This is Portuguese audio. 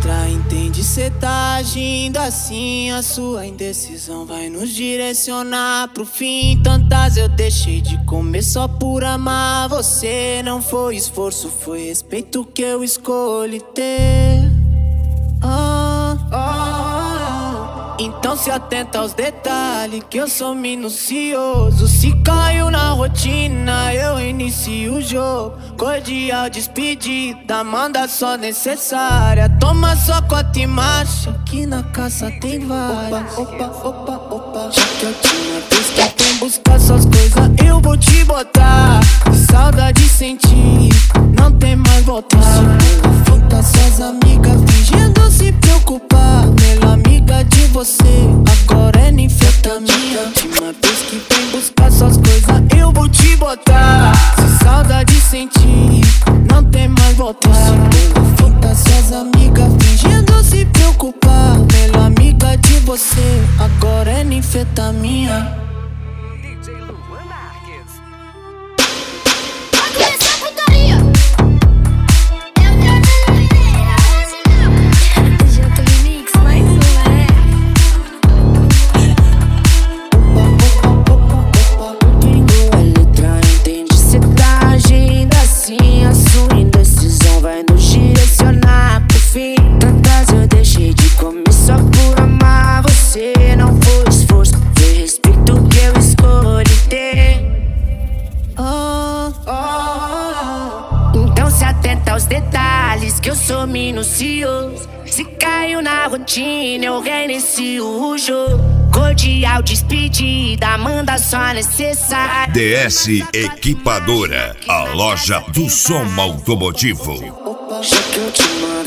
letra, entende? Cê tá agindo assim, a sua indecisão vai nos direcionar pro fim. Tantas eu deixei de comer só por amar você. Não foi esforço, foi respeito que eu escolhi ter. Então se atenta aos detalhes, que eu sou minucioso. Se caiu na rotina, eu inicio o jogo. Cordial despedida, manda só necessária. Toma só cota e marcha, que na caça tem várias. Opa. Já que eu tinha visto que tem buscar suas coisas, eu vou te botar. Saudade sentir, não tem mais voltar. Finta suas amigas fingindo se preocupar. Melhor amiga de você, agora é ninfetamina. Última vez que vem buscar suas coisas, eu vou te botar. Se saudade sentir, não tem mais voltar. Finta suas amigas fingindo se preocupar. Melhor amiga de você, agora é ninfetamina. Os detalhes que eu sou minucioso. Se caiu na rotina, eu reinicio o jogo. Cordial despedida, manda só necessário. DS Equipadora, a loja do som automotivo. Já que eu te mando